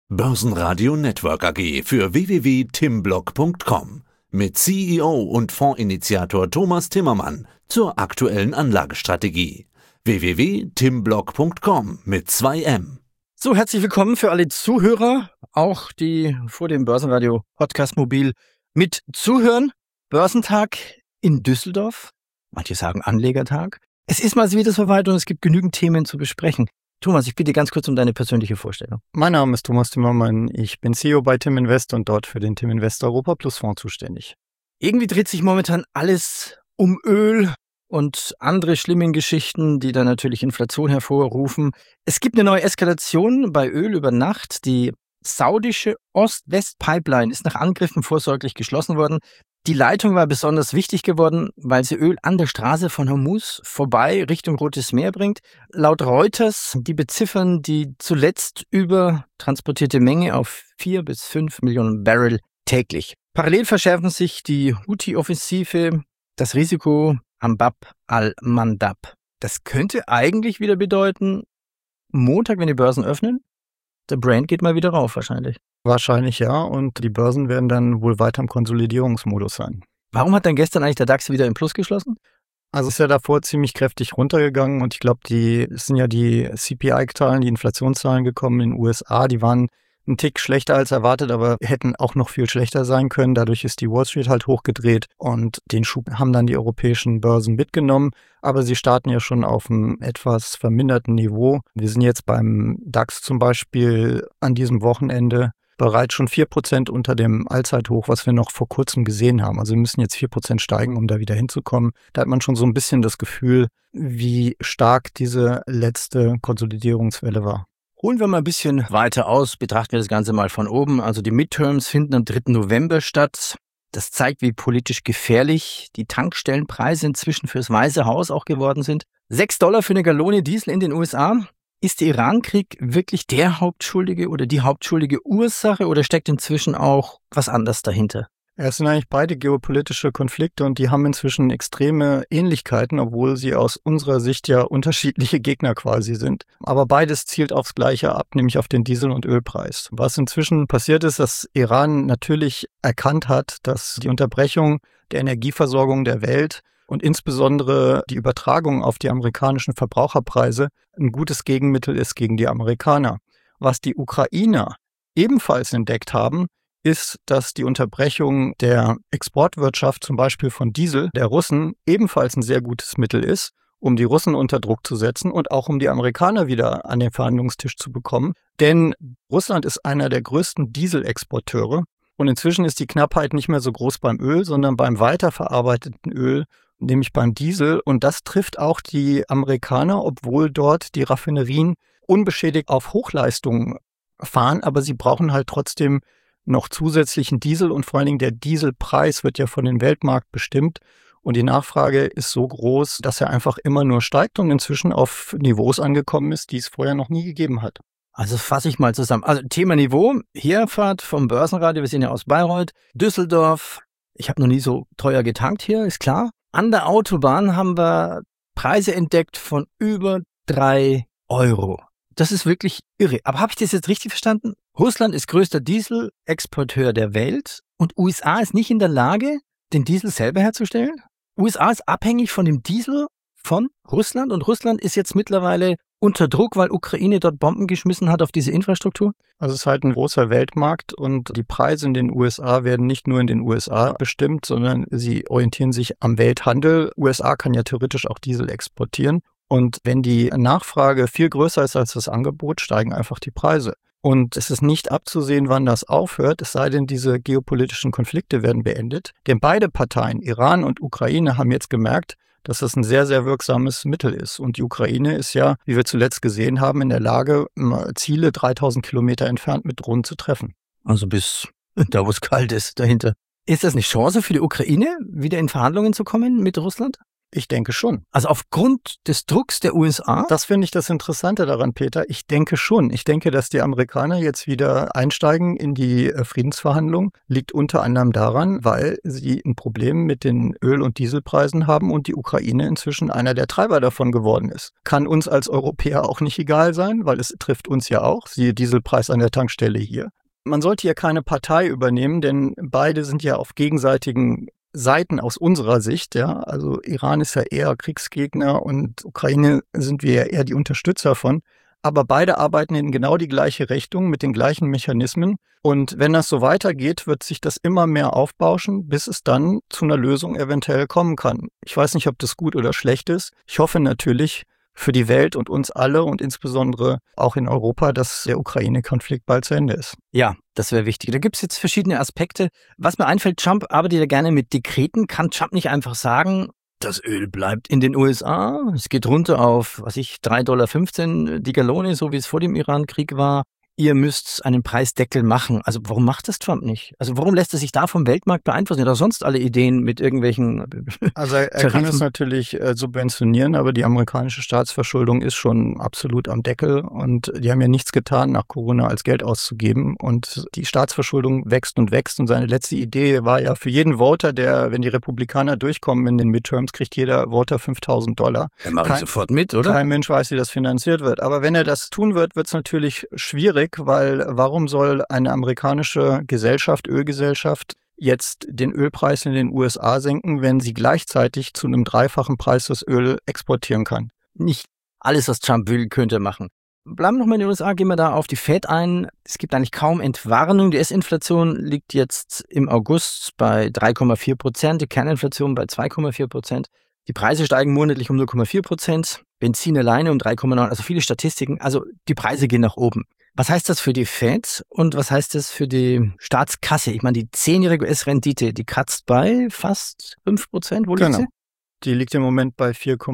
Börsenradio Network AG für www.timblock.com mit CEO und Fondsinitiator Thomas Timmermann zur aktuellen Anlagestrategie. www.timblock.com mit 2M. So, herzlich willkommen für alle Zuhörer, auch die vor dem Börsenradio Podcast Mobil mit zuhören. Börsentag in Düsseldorf. Manche sagen Anlegertag. Es ist mal wieder soweit und es gibt genügend Themen zu besprechen. Thomas, ich bitte ganz kurz um deine persönliche Vorstellung. Mein Name ist Thomas Timmermann. Ich bin CEO bei Tim Invest und dort für den Tim Invest Europa Plus Fonds zuständig. Irgendwie dreht sich momentan alles um Öl und andere schlimme Geschichten, die dann natürlich Inflation hervorrufen. Es gibt eine neue Eskalation bei Öl über Nacht. Die saudische Ost-West-Pipeline ist nach Angriffen vorsorglich geschlossen worden. Die Leitung war besonders wichtig geworden, weil sie Öl an der Straße von Hormuz vorbei Richtung Rotes Meer bringt. Laut Reuters, die beziffern die zuletzt übertransportierte Menge auf 4 bis 5 Millionen Barrel täglich. Parallel verschärfen sich die Houthi-Offensive, das Risiko am Bab al-Mandab. Das könnte eigentlich wieder bedeuten, Montag, wenn die Börsen öffnen, der Brent geht mal wieder rauf wahrscheinlich. Wahrscheinlich ja, und die Börsen werden dann wohl weiter im Konsolidierungsmodus sein. Warum hat dann gestern eigentlich der DAX wieder im Plus geschlossen? Also es ist ja davor ziemlich kräftig runtergegangen und ich glaube, es sind ja die CPI-Zahlen, die Inflationszahlen gekommen in den USA, die waren ein Tick schlechter als erwartet, aber hätten auch noch viel schlechter sein können. Dadurch ist die Wall Street halt hochgedreht und den Schub haben dann die europäischen Börsen mitgenommen. Aber sie starten ja schon auf einem etwas verminderten Niveau. Wir sind jetzt beim DAX zum Beispiel an diesem Wochenende bereits schon 4% unter dem Allzeithoch, was wir noch vor kurzem gesehen haben. Also wir müssen jetzt 4% steigen, um da wieder hinzukommen. Da hat man schon so ein bisschen das Gefühl, wie stark diese letzte Konsolidierungswelle war. Holen wir mal ein bisschen weiter aus, betrachten wir das Ganze mal von oben. Also die Midterms finden am 3. November statt. Das zeigt, wie politisch gefährlich die Tankstellenpreise inzwischen fürs Weiße Haus auch geworden sind. $6 für eine Gallone Diesel in den USA. Ist der Iran-Krieg wirklich der Hauptschuldige oder die hauptschuldige Ursache oder steckt inzwischen auch was anderes dahinter? Es sind eigentlich beide geopolitische Konflikte und die haben inzwischen extreme Ähnlichkeiten, obwohl sie aus unserer Sicht ja unterschiedliche Gegner quasi sind. Aber beides zielt aufs Gleiche ab, nämlich auf den Diesel- und Ölpreis. Was inzwischen passiert ist, dass Iran natürlich erkannt hat, dass die Unterbrechung der Energieversorgung der Welt und insbesondere die Übertragung auf die amerikanischen Verbraucherpreise ein gutes Gegenmittel ist gegen die Amerikaner. Was die Ukrainer ebenfalls entdeckt haben, ist, dass die Unterbrechung der Exportwirtschaft, zum Beispiel von Diesel, der Russen, ebenfalls ein sehr gutes Mittel ist, um die Russen unter Druck zu setzen und auch um die Amerikaner wieder an den Verhandlungstisch zu bekommen. Denn Russland ist einer der größten Dieselexporteure und inzwischen ist die Knappheit nicht mehr so groß beim Öl, sondern beim weiterverarbeiteten Öl, nämlich beim Diesel. Und das trifft auch die Amerikaner, obwohl dort die Raffinerien unbeschädigt auf Hochleistungen fahren, aber sie brauchen halt trotzdem noch zusätzlichen Diesel und vor allen Dingen der Dieselpreis wird ja von dem Weltmarkt bestimmt und die Nachfrage ist so groß, dass er einfach immer nur steigt und inzwischen auf Niveaus angekommen ist, die es vorher noch nie gegeben hat. Also fasse ich mal zusammen. Also Thema Niveau, Herfahrt vom Börsenradio, wir sind ja aus Bayreuth, Düsseldorf. Ich habe noch nie so teuer getankt hier, ist klar. An der Autobahn haben wir Preise entdeckt von über 3 Euro. Das ist wirklich irre. Aber habe ich das jetzt richtig verstanden? Russland ist größter Dieselexporteur der Welt und USA ist nicht in der Lage, den Diesel selber herzustellen? USA ist abhängig von dem Diesel von Russland und Russland ist jetzt mittlerweile unter Druck, weil Ukraine dort Bomben geschmissen hat auf diese Infrastruktur? Also es ist halt ein großer Weltmarkt und die Preise in den USA werden nicht nur in den USA bestimmt, sondern sie orientieren sich am Welthandel. USA kann ja theoretisch auch Diesel exportieren. Und wenn die Nachfrage viel größer ist als das Angebot, steigen einfach die Preise. Und es ist nicht abzusehen, wann das aufhört, es sei denn, diese geopolitischen Konflikte werden beendet. Denn beide Parteien, Iran und Ukraine, haben jetzt gemerkt, dass das ein sehr, sehr wirksames Mittel ist. Und die Ukraine ist ja, wie wir zuletzt gesehen haben, in der Lage, Ziele 3000 Kilometer entfernt mit Drohnen zu treffen. Also bis da, wo es kalt ist, dahinter. Ist das eine Chance für die Ukraine, wieder in Verhandlungen zu kommen mit Russland? Ich denke schon. Also aufgrund des Drucks der USA? Das finde ich das Interessante daran, Peter. Ich denke schon. Ich denke, dass die Amerikaner jetzt wieder einsteigen in die Friedensverhandlungen. Liegt unter anderem daran, weil sie ein Problem mit den Öl- und Dieselpreisen haben und die Ukraine inzwischen einer der Treiber davon geworden ist. Kann uns als Europäer auch nicht egal sein, weil es trifft uns ja auch. Siehe Dieselpreis an der Tankstelle hier. Man sollte hier keine Partei übernehmen, denn beide sind ja auf gegenseitigen Seiten aus unserer Sicht, ja, also Iran ist ja eher Kriegsgegner und Ukraine sind wir ja eher die Unterstützer von, aber beide arbeiten in genau die gleiche Richtung mit den gleichen Mechanismen und wenn das so weitergeht, wird sich das immer mehr aufbauschen, bis es dann zu einer Lösung eventuell kommen kann. Ich weiß nicht, ob das gut oder schlecht ist. Ich hoffe natürlich für die Welt und uns alle und insbesondere auch in Europa, dass der Ukraine-Konflikt bald zu Ende ist. Ja, das wäre wichtig. Da gibt es jetzt verschiedene Aspekte. Was mir einfällt, Trump arbeitet ja gerne mit Dekreten. Kann Trump nicht einfach sagen, das Öl bleibt in den USA, es geht runter auf, $3,15 die Gallone, so wie es vor dem Iran-Krieg war. Ihr müsst einen Preisdeckel machen. Also warum macht das Trump nicht? Also warum lässt er sich da vom Weltmarkt beeinflussen? Oder sonst alle Ideen mit irgendwelchen Also er kann es natürlich subventionieren, aber die amerikanische Staatsverschuldung ist schon absolut am Deckel und die haben ja nichts getan, nach Corona als Geld auszugeben und die Staatsverschuldung wächst und seine letzte Idee war ja für jeden Voter, der, wenn die Republikaner durchkommen in den Midterms, kriegt jeder Voter $5.000. Er macht sofort mit, oder? Kein Mensch weiß, wie das finanziert wird. Aber wenn er das tun wird, wird es natürlich schwierig, weil warum soll eine amerikanische Gesellschaft, Ölgesellschaft, jetzt den Ölpreis in den USA senken, wenn sie gleichzeitig zu einem dreifachen Preis das Öl exportieren kann? Nicht alles, was Trump will, könnte er machen. Bleiben wir nochmal in den USA, gehen wir da auf die Fed ein. Es gibt eigentlich kaum Entwarnung. Die US-Inflation liegt jetzt im August bei 3,4%, die Kerninflation bei 2,4%. Die Preise steigen monatlich um 0,4%, Benzin alleine um 3,9%, also viele Statistiken. Also die Preise gehen nach oben. Was heißt das für die Fed und was heißt das für die Staatskasse? Ich meine, die 10-jährige US-Rendite, die kratzt bei fast 5%. Wo liegt sie? Die liegt im Moment bei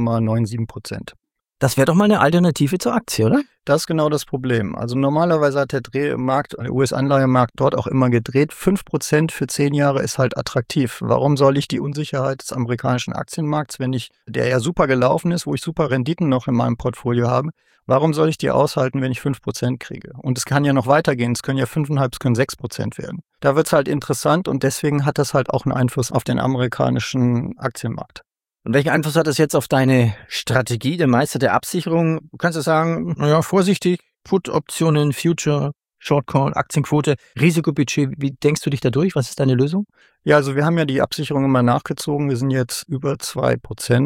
4,97%. Das wäre doch mal eine Alternative zur Aktie, oder? Das ist genau das Problem. Also normalerweise hat der Drehmarkt, der US-Anleihemarkt dort auch immer gedreht. 5% für 10 Jahre ist halt attraktiv. Warum soll ich die Unsicherheit des amerikanischen Aktienmarkts, der ja super gelaufen ist, wo ich super Renditen noch in meinem Portfolio habe, warum soll ich die aushalten, wenn ich 5% kriege? Und es kann ja noch weitergehen. Es können ja 5,5, es können 6% werden. Da wird es halt interessant und deswegen hat das halt auch einen Einfluss auf den amerikanischen Aktienmarkt. Und welchen Einfluss hat das jetzt auf deine Strategie, der Meister der Absicherung? Du kannst ja sagen, naja, vorsichtig, Put-Optionen, Future, Short Call, Aktienquote, Risikobudget. Wie denkst du dich da durch? Was ist deine Lösung? Ja, also wir haben ja die Absicherung immer nachgezogen. Wir sind jetzt über 2%,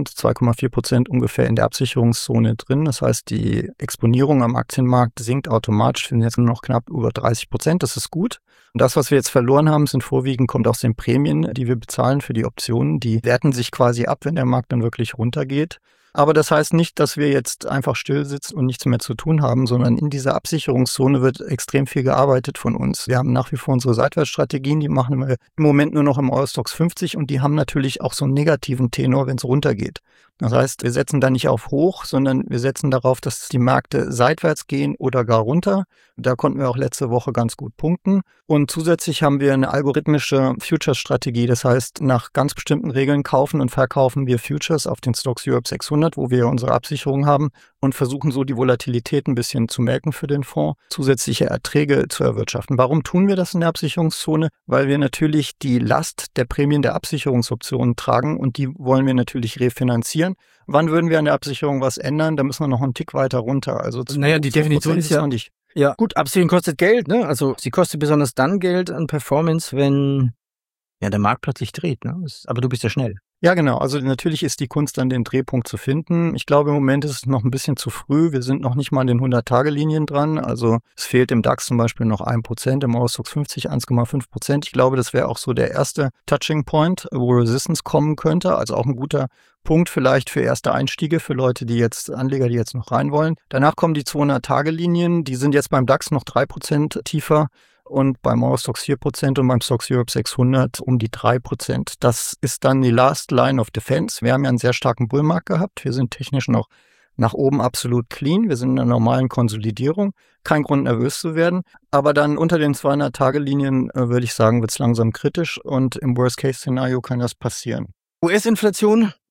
2,4% ungefähr in der Absicherungszone drin. Das heißt, die Exponierung am Aktienmarkt sinkt automatisch. Wir sind jetzt nur noch knapp über 30%. Das ist gut. Und das, was wir jetzt verloren haben, kommt aus den Prämien, die wir bezahlen für die Optionen. Die werten sich quasi ab, wenn der Markt dann wirklich runtergeht. Aber das heißt nicht, dass wir jetzt einfach still sitzen und nichts mehr zu tun haben, sondern in dieser Absicherungszone wird extrem viel gearbeitet von uns. Wir haben nach wie vor unsere Seitwärtsstrategien, die machen wir im Moment nur noch im Eurostoxx 50 und die haben natürlich auch so einen negativen Tenor, wenn es runtergeht. Das heißt, wir setzen da nicht auf hoch, sondern wir setzen darauf, dass die Märkte seitwärts gehen oder gar runter. Da konnten wir auch letzte Woche ganz gut punkten. Und zusätzlich haben wir eine algorithmische Futures-Strategie. Das heißt, nach ganz bestimmten Regeln kaufen und verkaufen wir Futures auf den STOXX Europe 600, wo wir unsere Absicherung haben und versuchen so die Volatilität ein bisschen zu melken für den Fonds, zusätzliche Erträge zu erwirtschaften. Warum tun wir das in der Absicherungszone? Weil wir natürlich die Last der Prämien der Absicherungsoptionen tragen und die wollen wir natürlich refinanzieren. Wann würden wir an der Absicherung was ändern? Da müssen wir noch einen Tick weiter runter. Also naja, die Definition ist ja nicht. Ja, gut, Absicherung kostet Geld, ne? Also sie kostet besonders dann Geld an Performance, wenn der Markt plötzlich dreht, ne? Aber du bist ja schnell. Ja, genau. Also natürlich ist die Kunst dann, den Drehpunkt zu finden. Ich glaube, im Moment ist es noch ein bisschen zu früh. Wir sind noch nicht mal an den 100-Tage-Linien dran. Also es fehlt im DAX zum Beispiel noch 1%, im Eurostoxx 50 1,5%. Ich glaube, das wäre auch so der erste Touching Point, wo Resistance kommen könnte. Also auch ein guter Punkt vielleicht für erste Einstiege, für Anleger, die jetzt noch rein wollen. Danach kommen die 200-Tage-Linien. Die sind jetzt beim DAX noch 3% tiefer. Und beim Eurostoxx 4% und beim STOXX Europe 600 um die 3%. Das ist dann die Last Line of Defense. Wir haben ja einen sehr starken Bullmarkt gehabt. Wir sind technisch noch nach oben absolut clean. Wir sind in einer normalen Konsolidierung. Kein Grund, nervös zu werden. Aber dann unter den 200-Tage-Linien, würde ich sagen, wird es langsam kritisch. Und im Worst-Case-Szenario kann das passieren. US-Inflation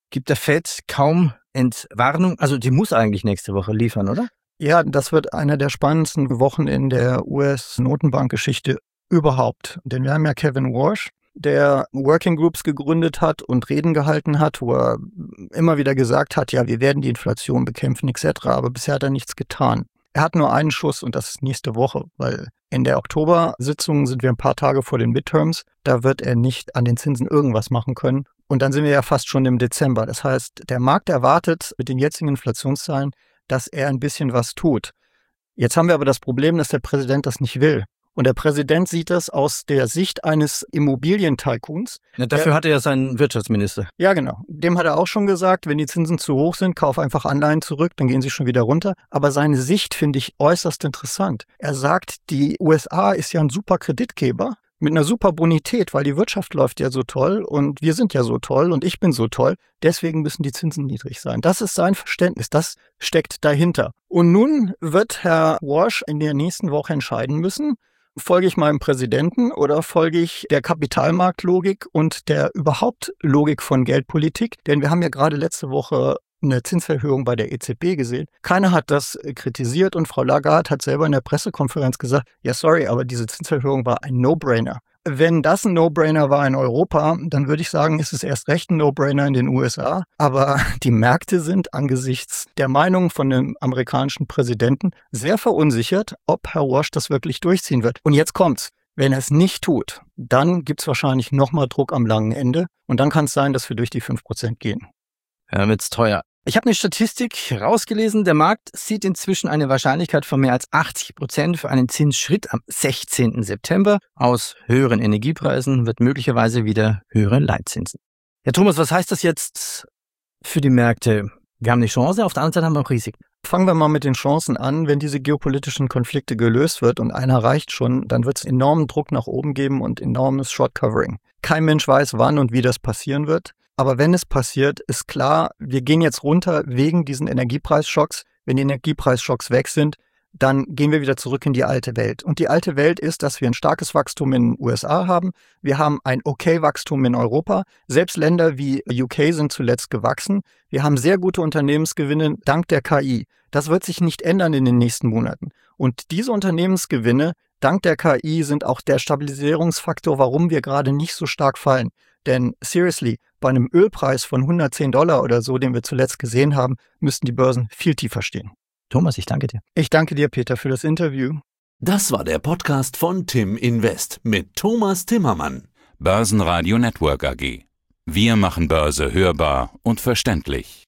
gibt der Fed kaum Entwarnung. Also die muss eigentlich nächste Woche liefern, oder? Ja, das wird einer der spannendsten Wochen in der US-Notenbankgeschichte überhaupt. Denn wir haben ja Kevin Warsh, der Working Groups gegründet hat und Reden gehalten hat, wo er immer wieder gesagt hat, ja, wir werden die Inflation bekämpfen etc., aber bisher hat er nichts getan. Er hat nur einen Schuss und das ist nächste Woche, weil in der Oktober-Sitzung sind wir ein paar Tage vor den Midterms. Da wird er nicht an den Zinsen irgendwas machen können. Und dann sind wir ja fast schon im Dezember. Das heißt, der Markt erwartet mit den jetzigen Inflationszahlen, dass er ein bisschen was tut. Jetzt haben wir aber das Problem, dass der Präsident das nicht will. Und der Präsident sieht das aus der Sicht eines Immobilientycoons. Ja, dafür hat er ja seinen Wirtschaftsminister. Ja, genau. Dem hat er auch schon gesagt, wenn die Zinsen zu hoch sind, kauf einfach Anleihen zurück, dann gehen sie schon wieder runter. Aber seine Sicht finde ich äußerst interessant. Er sagt, die USA ist ja ein super Kreditgeber mit einer super Bonität, weil die Wirtschaft läuft ja so toll und wir sind ja so toll und ich bin so toll. Deswegen müssen die Zinsen niedrig sein. Das ist sein Verständnis, das steckt dahinter. Und nun wird Herr Warsh in der nächsten Woche entscheiden müssen, folge ich meinem Präsidenten oder folge ich der Kapitalmarktlogik und der überhaupt Logik von Geldpolitik? Denn wir haben ja gerade letzte Woche eine Zinserhöhung bei der EZB gesehen. Keiner hat das kritisiert und Frau Lagarde hat selber in der Pressekonferenz gesagt, ja sorry, aber diese Zinserhöhung war ein No-Brainer. Wenn das ein No-Brainer war in Europa, dann würde ich sagen, ist es erst recht ein No-Brainer in den USA. Aber die Märkte sind angesichts der Meinung von dem amerikanischen Präsidenten sehr verunsichert, ob Herr Warsh das wirklich durchziehen wird. Und jetzt kommt's. Wenn er es nicht tut, dann gibt's wahrscheinlich nochmal Druck am langen Ende. Und dann kann es sein, dass wir durch die 5% gehen. Ja, wird's teuer. Ich habe eine Statistik rausgelesen. Der Markt sieht inzwischen eine Wahrscheinlichkeit von mehr als 80% für einen Zinsschritt am 16. September. Aus höheren Energiepreisen wird möglicherweise wieder höhere Leitzinsen. Ja, Thomas, was heißt das jetzt für die Märkte? Wir haben eine Chance, auf der anderen Seite haben wir auch Risiken. Fangen wir mal mit den Chancen an. Wenn diese geopolitischen Konflikte gelöst wird und einer reicht schon, dann wird es enormen Druck nach oben geben und enormes Short-Covering. Kein Mensch weiß, wann und wie das passieren wird. Aber wenn es passiert, ist klar, wir gehen jetzt runter wegen diesen Energiepreisschocks. Wenn die Energiepreisschocks weg sind, dann gehen wir wieder zurück in die alte Welt. Und die alte Welt ist, dass wir ein starkes Wachstum in den USA haben. Wir haben ein Okay-Wachstum in Europa. Selbst Länder wie UK sind zuletzt gewachsen. Wir haben sehr gute Unternehmensgewinne dank der KI. Das wird sich nicht ändern in den nächsten Monaten. Und diese Unternehmensgewinne dank der KI sind auch der Stabilisierungsfaktor, warum wir gerade nicht so stark fallen. Denn seriously, bei einem Ölpreis von $110 oder so, den wir zuletzt gesehen haben, müssten die Börsen viel tiefer stehen. Thomas, ich danke dir. Ich danke dir, Peter, für das Interview. Das war der Podcast von Tim Invest mit Thomas Timmermann. Börsenradio Network AG. Wir machen Börse hörbar und verständlich.